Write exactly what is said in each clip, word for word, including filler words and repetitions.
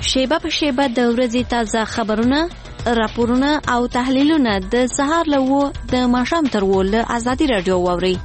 شیبه په شیبه د ورځې تازه خبرونه، راپورونه او تحلیلونه د سهار له وو د ماښام تر وو له ازادي راډیو واورئ.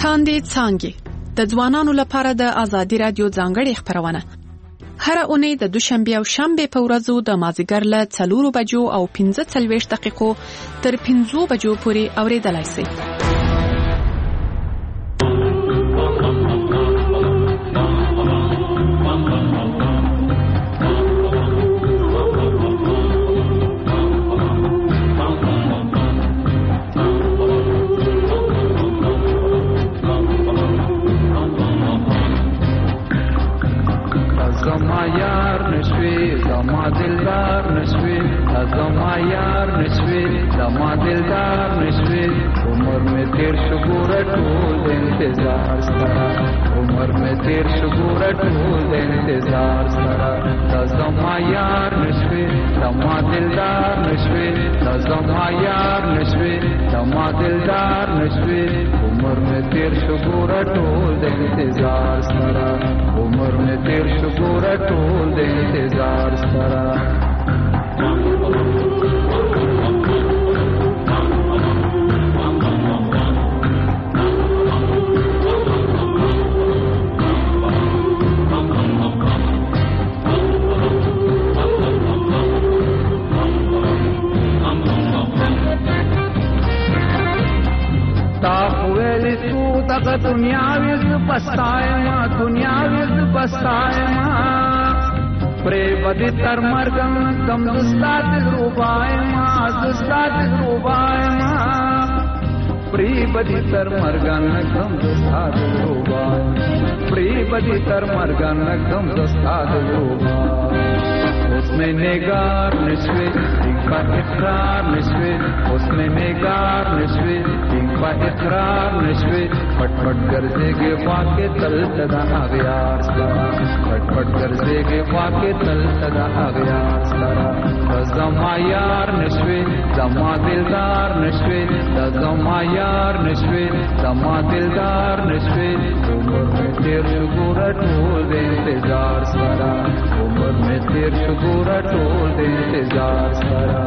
لاندې څانګې د ځوانانو لپاره د ازادي رادیو ځانګړې خبرونه هر اونۍ د دوشنبه او شنبه په ورځو د مازیګر له څلورو بجو او پنځه څلوېښت دقیقو تر پنځو بجو پورې اورېدلای شئ. تر مرګم کم زستاد روبای ما زستاد روبای ما پری بدی تر مرګم کم زستاد روبای پری بدی تر مرګم کم زستاد روبای اس میں نگار نشوی ایک بار اقرار نشوی اس میں نگار نشوی ایک بار اقرار نشوی پٹ پٹ گرزے گے واقع تل تدا آغیار سرا پٹ پٹ گرزے گے واقع تل تدا آغیار سرا زما یار نشوی زما دلدار نشوی زما یار نشوی زما دلدار نشوی عمر میں تیر شکورہ ٹھول دے انتظار سرا عمر میں تیر شکورہ ٹھول دے انتظار سرا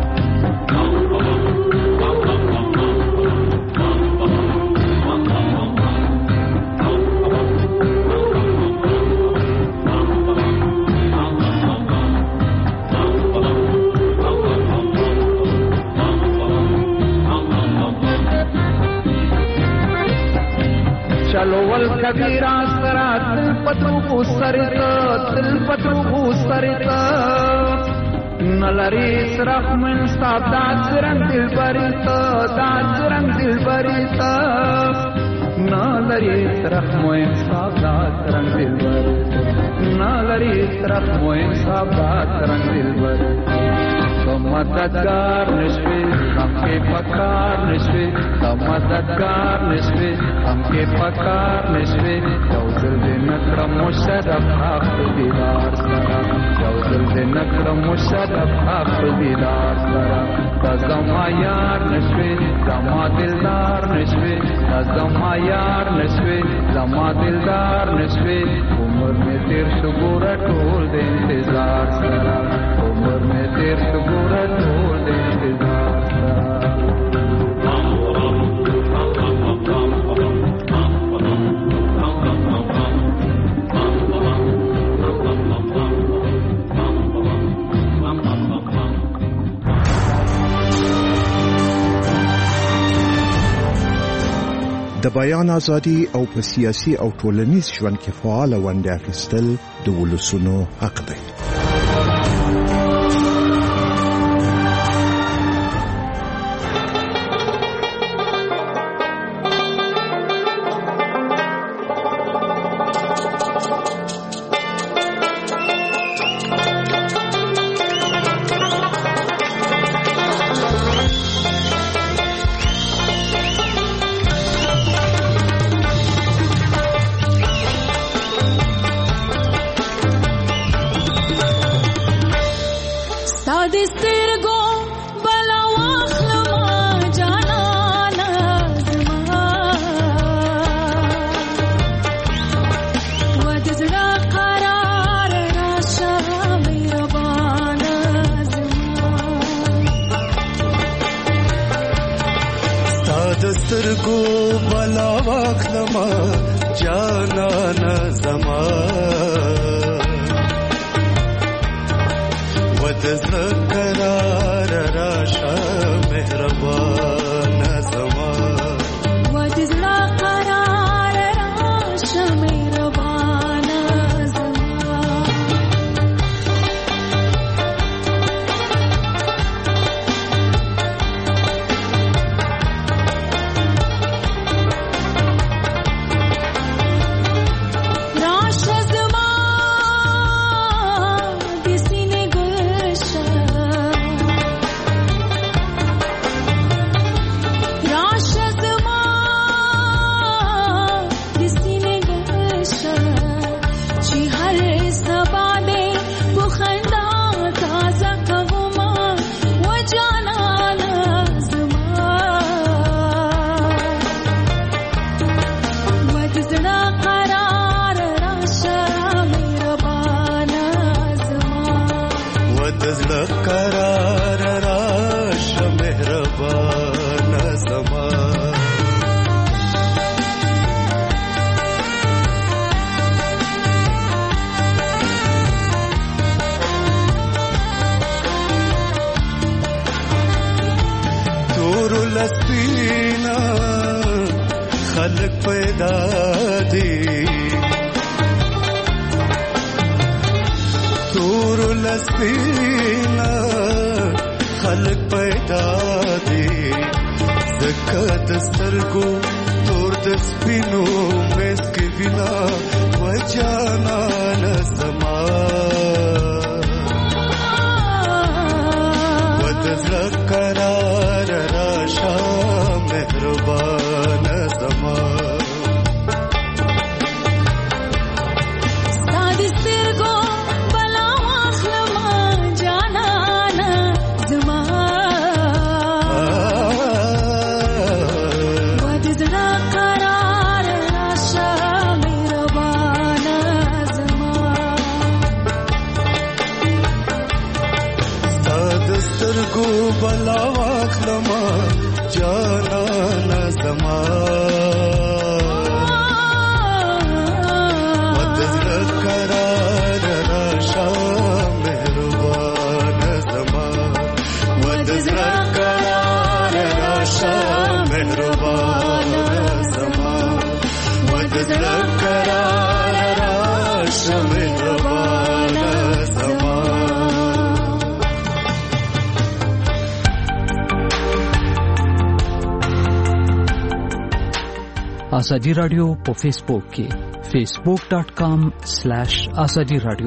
چلو ول کبیرہ سرا تل پترو کو سرت تل پترو کو سرت نلری سرخ من صاحب داد رنگ دل بریت داد رنگ دل بریت نلری سرخ من صاحب داد رنگ دل بریت نلری سرخ من صاحب داد رنگ دل بریت مددگار نشوی ہم کے پکار نشوی مددگار نشوی ہم کے پکار نشوی جوزل دے نکرم مشرف حق دیدار سرا جوزل دے نکرم مشرف حق دیدار سرا زما یار نشوی زما دلدار نشوی زما یار نشوی زما دلدار نشوی عمر میں تیر شگورہ ٹھول دے انتظار سرا عمر میں تیر شگورہ ٹھول دے انتظار سرا د بیان ازادي او په سیاسي او ټولنیز ژوند کې فعال ونډه اخیستل د ولسونو حق دی. بلا واخلما جانانا زما وتذكرار راشا مهربان زما وتذكرار راشا مهربان زما راشا زما دسینه گلشن راشا زما دسینه گلشن چی هر سباده بخندا تازه کوما و جانان زما و دزنا قرار راشا مهربان زما وتذكرار راشا مهربان زما تور لسپینا خلق پیدا دی تور لسپینا خلق پیدا دی زکه دسترګو تور د سپینو مسکی وینا و جانان زما وتذكرار راشا مهربان زما سادي سترګو بلا واخلما جانان زما ودزنا قرار راشا مهربان زما سترګو بلا واخلما جانان زما وتذكرار راشا مهربان زما وتذكرار راشا مهربان زما وتذكرار راشا مهربان زما आजादी radio په فیسبوک کې facebook dot com slash azadi radio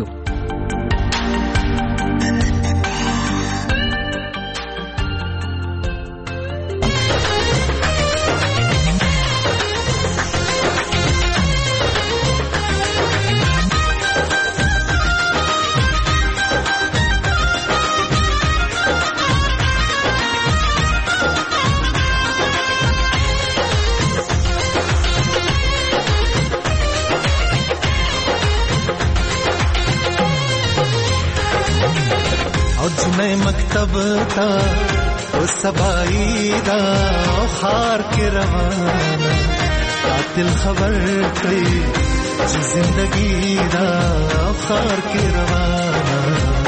मैं मकतब था वो सबाई दा खार के रवाना कातिल खबर कई जी जिंदगी दा खार के रवाना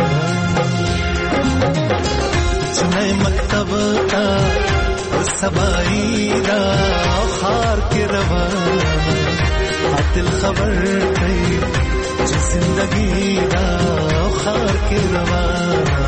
मैं मकतब था वो सबाई दा खार के रवाना कातिल खबर कई जी जिंदगी दा खार के रवाना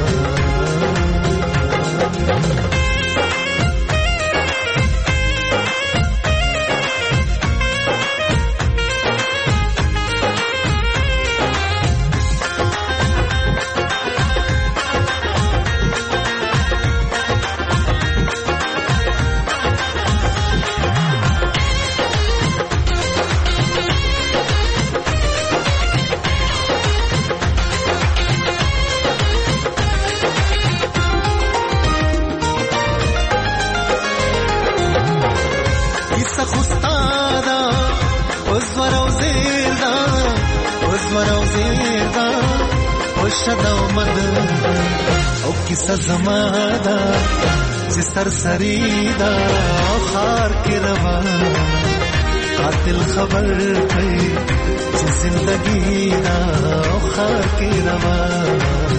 شد آمد او کیسه زمادا چې سرسری دا خار کې روان قاتل خبر کوي چې زندگی دا خار کې روان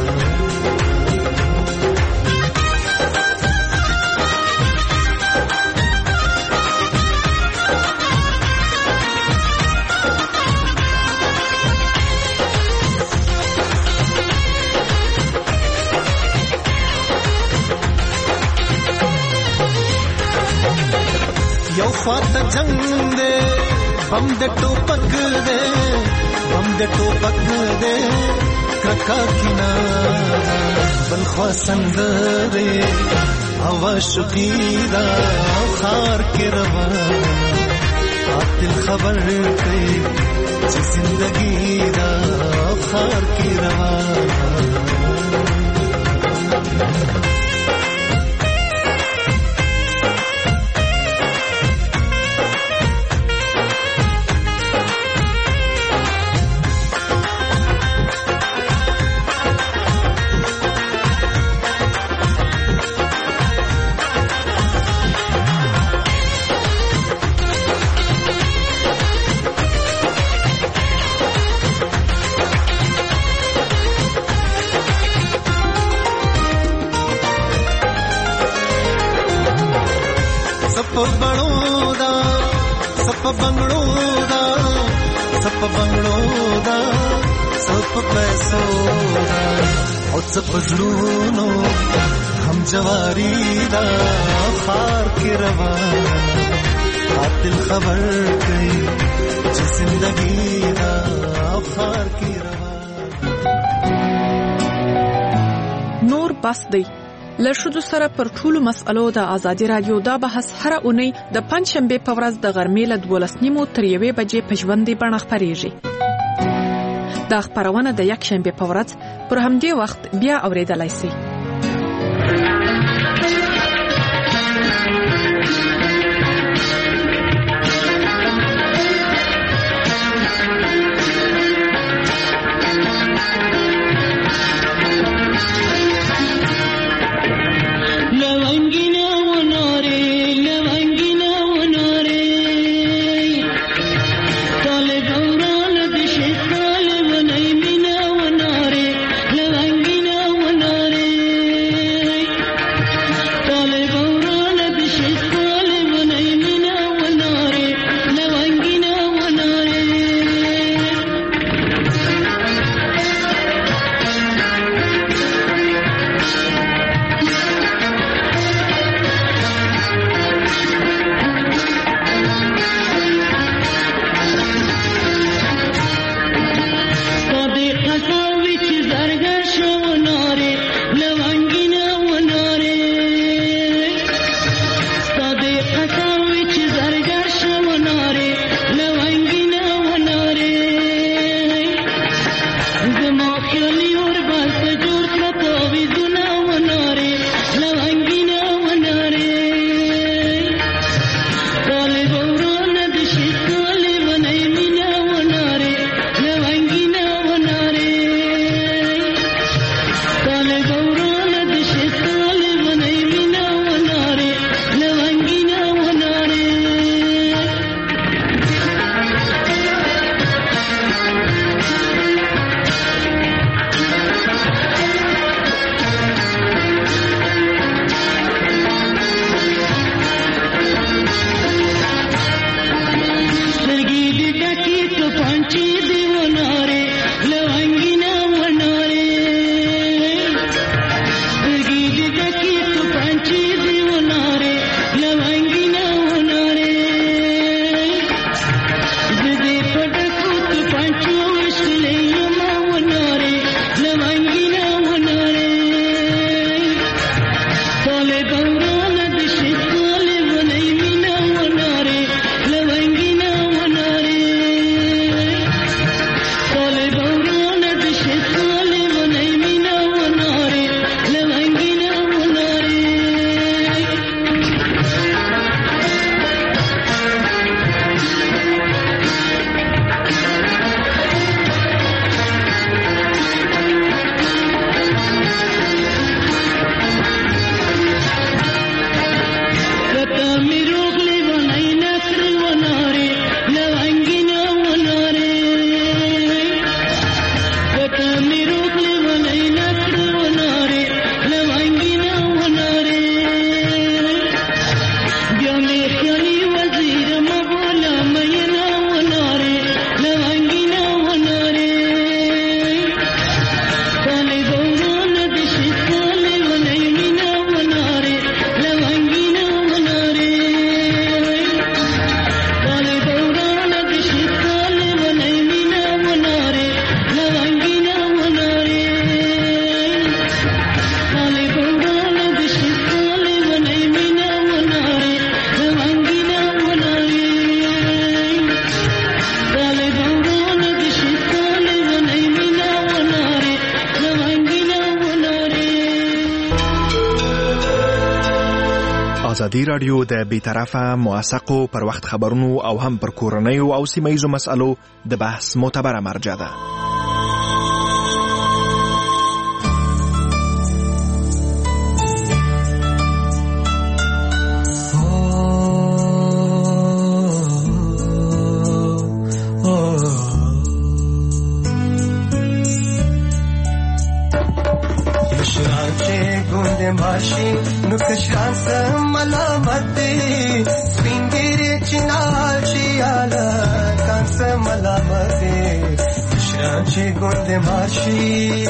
یو خواته جنگ دے بم دے ټوپک دے بم دے ټوپک دے کرکا کینا بل خوا سندرے هوا شقیدا خار کې روان قاتل خبر کوي چې زندگی دا خار کې روان सप बंगड़ो दा सप बंगड़ो दा सप बंगड़ो दा सप पैसो दा और सप जुनूनो हम जवारी दा खार के रवान قاتل خبر کوي چې زندگی دا खार के रवान نور بس دی لښودو سره پر ټولو مسألو د ازادي رادیو دا بحث هر اونۍ د پنځشنبه په ورځ د غرمې له دولس نیمو تر یوې بجې په ژوندۍ بڼه خپرېږي. دا خپرونه د یکشنبه په ورځ پر همدې وخت بیا اورېدلای شئ. Levangina, ازادي رادیو د بیطرفه موثقو پر وخت خبرونو او هم پر کورنیو او سیمه‌ایزو مسالو د بحث معتبره مرجع ده. نو کشان سم ملامت دی سپینګری چنال چیاله کان سم ملامت دی مشران چې ګوند ماشي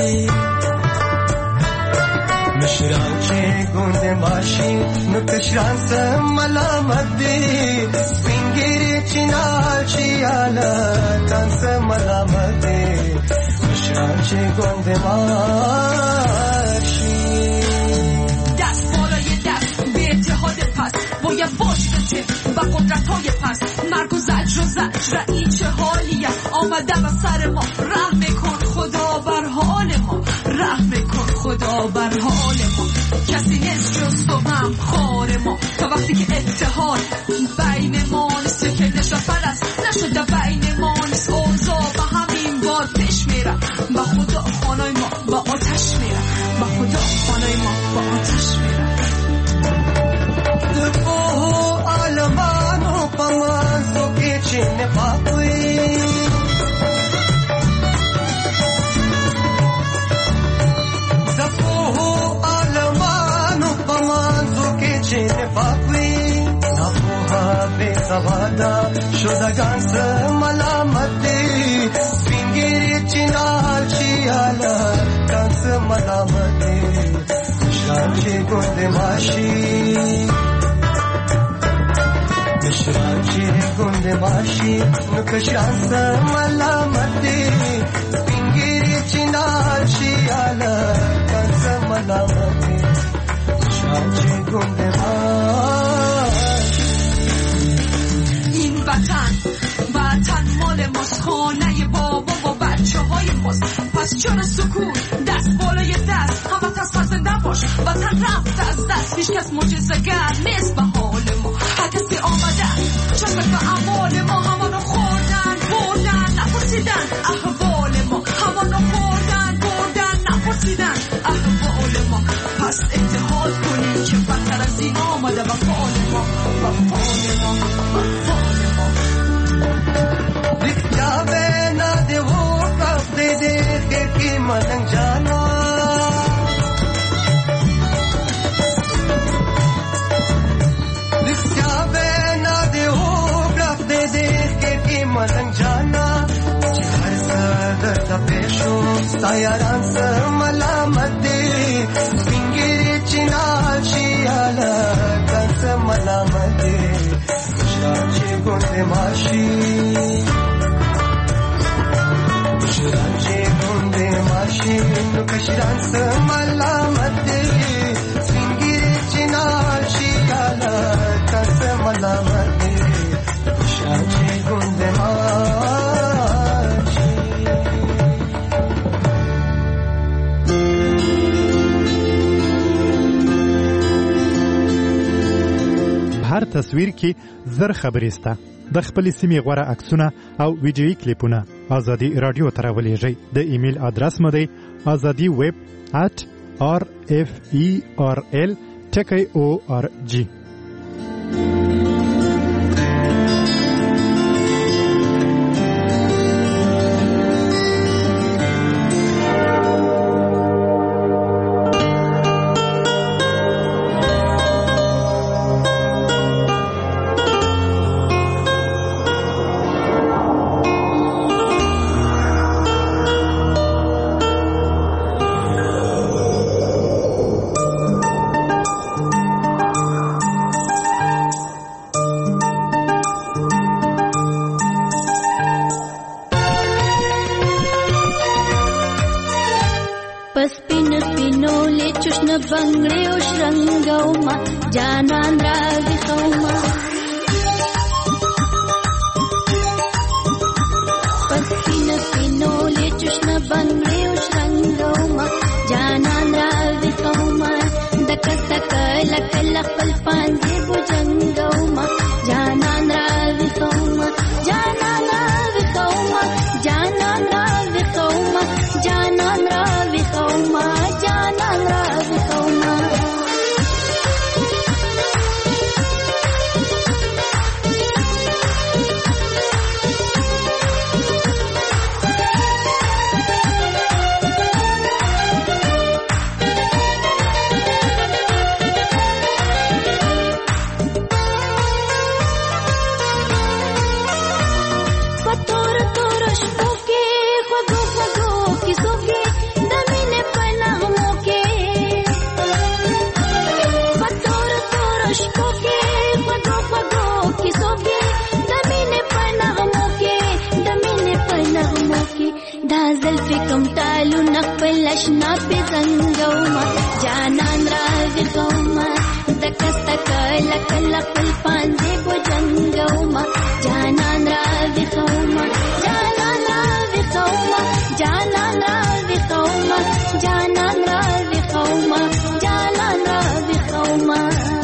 مشران چې ګوند ماشي نو کشان سم ملامت دی سپینګری چنال چیاله کان سم ملامت دی مشران چې ګوند ماشي باید باشده و قدرت های پس مرگ و زجر و زجر این چه حالیه آمده و سر ما رحم کن خدا بر حال ما رحم کن خدا بر حال ما کسی نیست جز تو هم خار ما تا وقتی که اتحاد بین ما نیست که نشفر است نشده بین ما نیست اوضاع و همین بار پیش میره با خدا خانای ما با آتش میره با خدا خانای ما با آتش میره دفوه آلمانو پمازو که چین پاکوی دفوه آلمانو پمازو که چین پاکوی نفوها بے سوادا شدگان سه ملامت دی سپینگیری چینال چیالا کان سه ملامت دی شان چی گند ماشی مشران چی گند ماشی نکشان سه ملامت دی سپینگیری چینال چیالا کان سه ملامت دی شان چی گند ماشی این وطن وطن مال ماست خانه بابا و بچه های ماست پس چرا سکون دست بالای دست همت از خزنده باش وطن رفت از دست هیچ کس معجزه‌گر نیست به حال ما هر کسی آمده چشم به اعمال ما همانو خوردن بردن نپرسیدن احوال ما همانو خوردن بردن نپرسیدن احوال ما پس اتحاد کنیم که بدتر از این آمده به حال ما به حال ما به حال ما دیگه نده و کف دیده که کی منن جانا دیگه نده و کف دیده که کی منن جانا چهار سر تا پیشو سایران سر ملامت دی سپینگیری چینال چیالا کنس ملامت دی شان چی گند ماشی شان چی گند ماشی نو کشران سه ملامت دی سپینگیری چینال چیالا کنس ملامت دی شان چی گند ماشی هر تصویر کې زر خبرې سته د خپل سیمې غوړه عکسونه او ویډیویي کلیپونه ازادي رادیو ته راولېږئ د ایمیل ادرس مو دی azadi web at r f e r l ټکی او ار جی. بنگړې او شرنګوما جانان راځي خوما پسین سینو له چشن بنگړې او شرنګوما جانان راځي خوما دک تک لک لک خپل پانځي لشنا په زنګوما جانان را وکوما دکست کله کله خپل پانځه بوجنګوما جانان را وکوما جانان را وکوما جانان را وکوما جانان را وکوما جانان را وکوما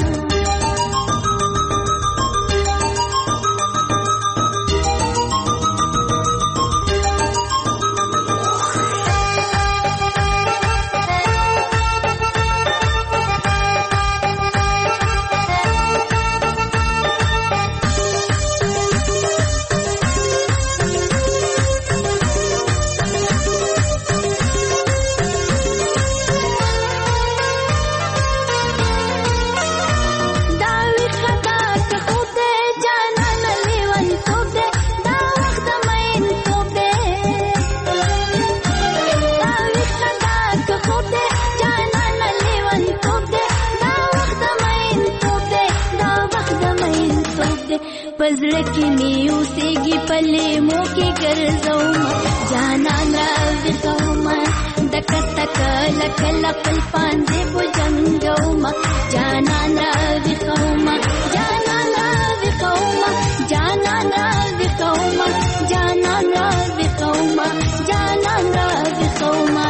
पजड़ की नीयू सेगी पले मोके गर्जौमा जानन را وکوما دکست کله کله خپل پانځه بوجنګوما جانان را وکوما جانان را وکوما جانان را وکوما جانان را وکوما جانان را وکوما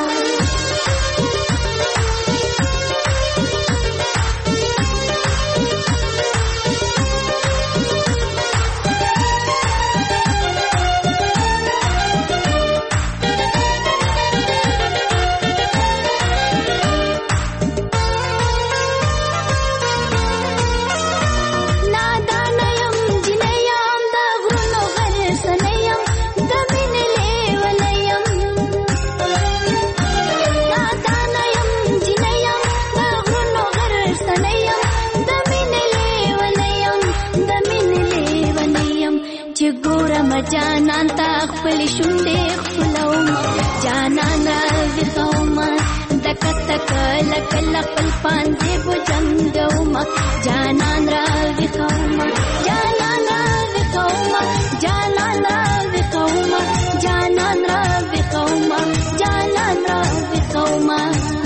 جانان تا خپل شونډې خپلوما جانان را وکوما دکست کله کله خپل پانځه بوجنګوما جانان را وکوما جانان را وکوما جانان را وکوما جانان را وکوما جانان را وکوما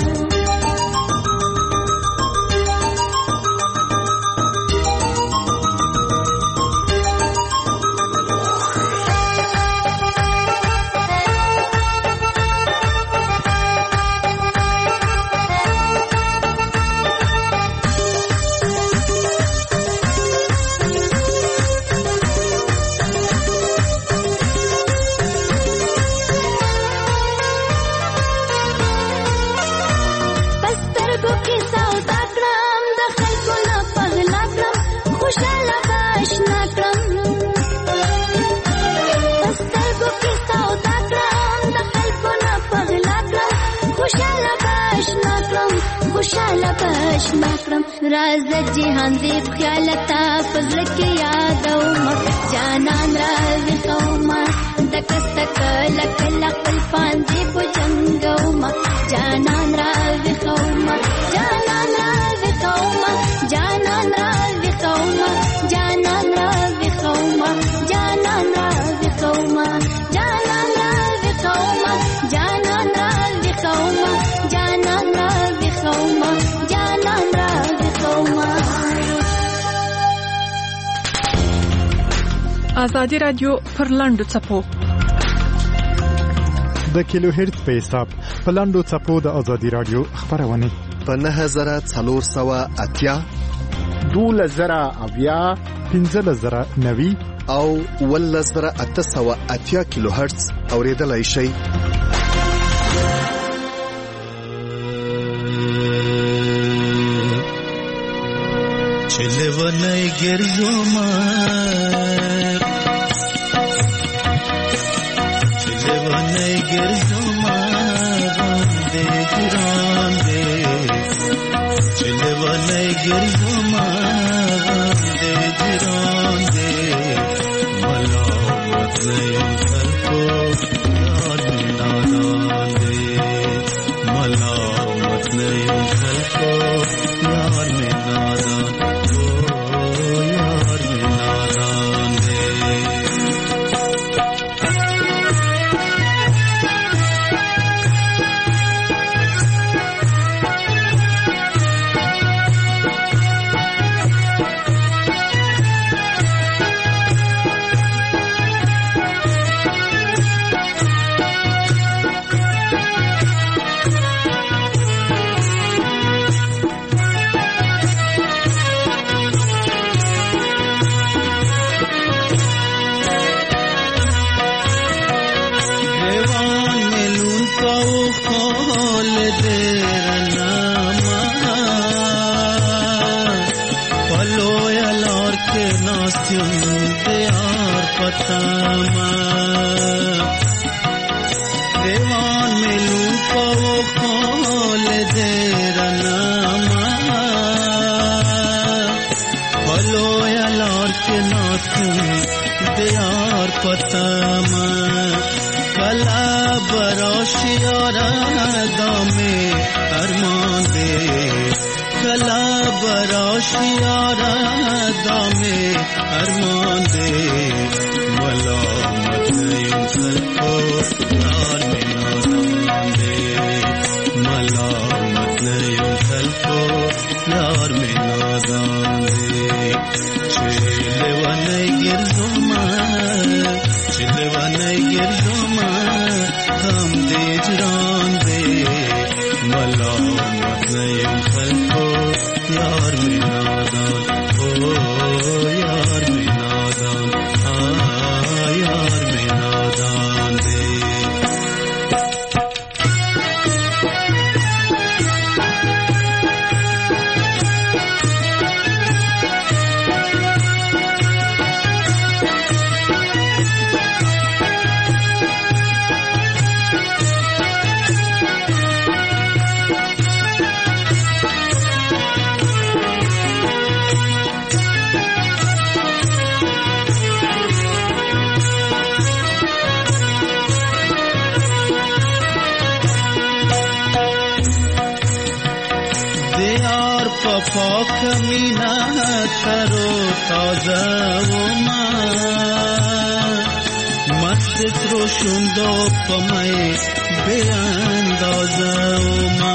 خوشاله باشنا کړم راز جهان دې خیال تا فزړه کې یادوما جانان را وکوما دکست کله کله خپل پانځه بوجنګوما جانان را وکوما جانان را وکوما جانان را وکوما جانان را وکوما جانان را وکوما جانان را وکوما جانان را وکوما جانان را وکوما جانان را وکوما آزادی رادیو پر لاندو چپو د کیلو هرتز په حساب په لاندو چپو د آزادی رادیو خبرونه په نه زره څلور سوه اتیا دولس زره اویا پنځلس زره نوي او ولس زره اته سوه اتیا کیلو هرتز اوریدلای شئ. چلونای ګرځوما چلونای ګرځوما باندې ګران دې چلونای ګرځوما باندې ګران دې ملاوت زيم سرکو یاد نادان دې ملاوت زيم سرکو یاد نادان पतामा देवान में लूपो खोल दे रनामा बलो यार के नाथुम दियार पतामा कला बरोशियारा दामे अरमान दे कला बरोशियारा दामे अरमान दे मलामत इंसान को यार में नादान दे मलामत इंसान को यार में नादान दे चिलवन गिरजुमा चिलवन गिरजुमा हम दे जरान दे मलामत इंसान को यार में नादान ओ यार में नादान आ यार में नादान दे पाक मीना करो ताजा उमा मस्त रोशुंदो पमय बेअंदाजा उमा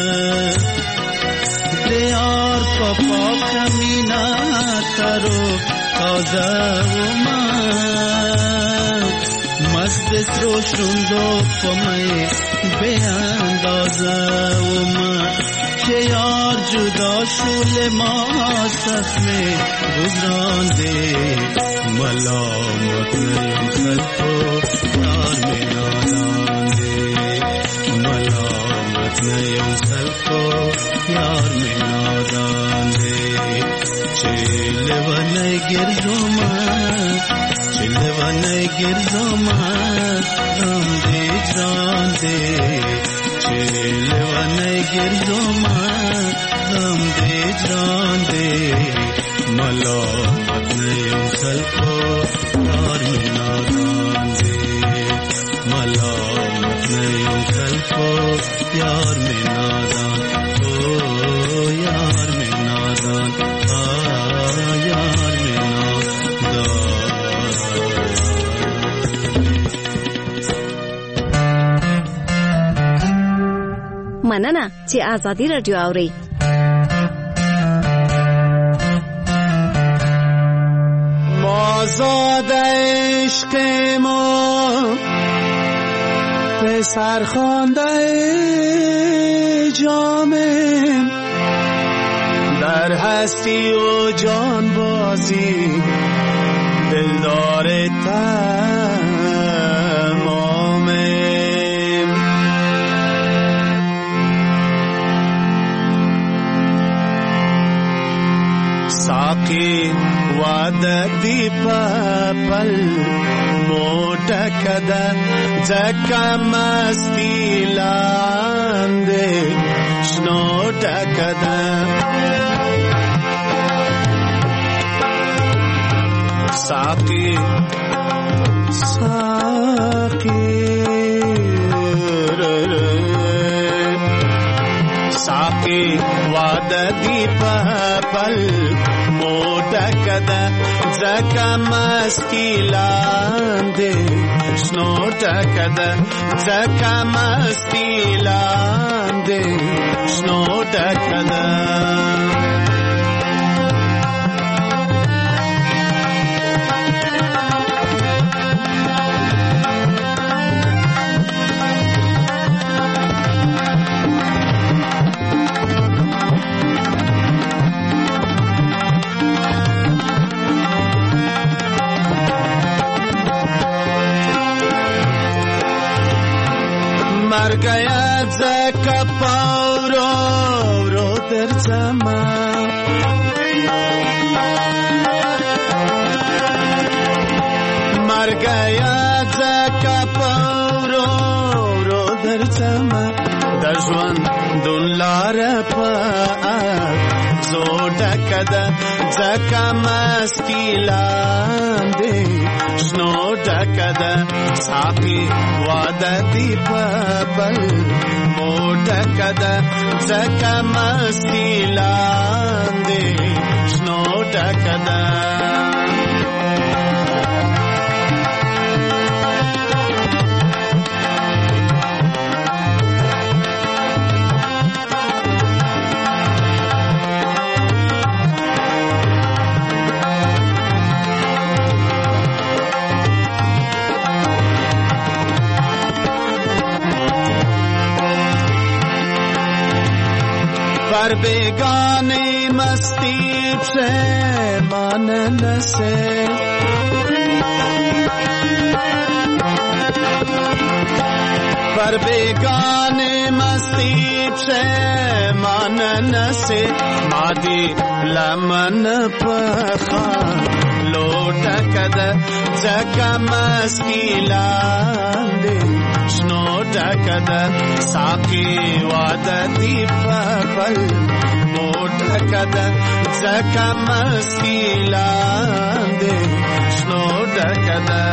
देयार पाक मीना करो ताजा उमा मस्त रोशुंदो पमय बेअंदाजा उमा यार जुदा शुल मासफ में गुजरान दे मलामत इंसान को यार में नादान दे मलामत इंसान को यार में नादान दे चिलवन गिरजुमा चिलवन गिरजुमा हम दे जान दे चिलवन गिरजुमा हम दे जान दे मलामत इंसान को यार में नादान दे मलामत इंसान को यार में नादान ओ यार में नादान आ यार में नादान مننه چې آزادی رادیو اوري ما زاد عشق ما پسر خوانده جامم در هستی و جان بازی دلدار تمامم ساقی وعدتی پل موٹا کده زکا مستی لانده شنوٹا کده ساقی ساقی ساقی وعدتی پل موٹا کده زکا مستی لانده شنوٹا کده زکا مستی لانده شنوٹا کده مر گیا زکا پاورو رو در زمان مرګیا ځکه پورو ورو درځما د ژوند دلار په زوډه کده ځکه مستی لاندې شنو ډکده ساقي واده دی په بل موډه کده ځکه مستی لاندې شنو ډکده پر بیگانی مستی پشیمان نسه پر بیگانی مستی پشیمان نسه مادی لمن پخان لوٹا کده زکا مستی لانده شنو ډکده ساقي واده دی په بل موټه کده ځکه مستی لاندې شنو ډکده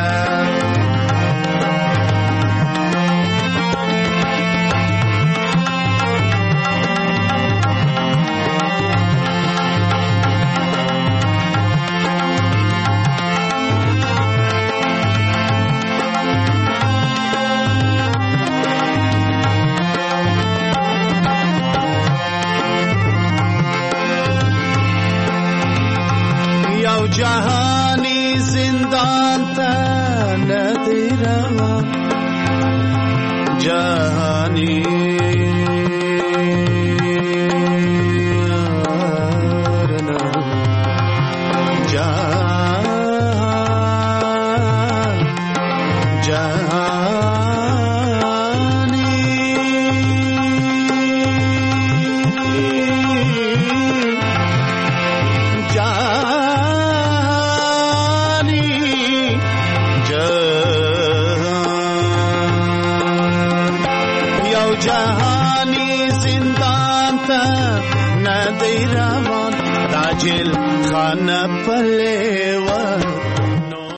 जहानी जिंदान ती रवा जहानी جل خانه پله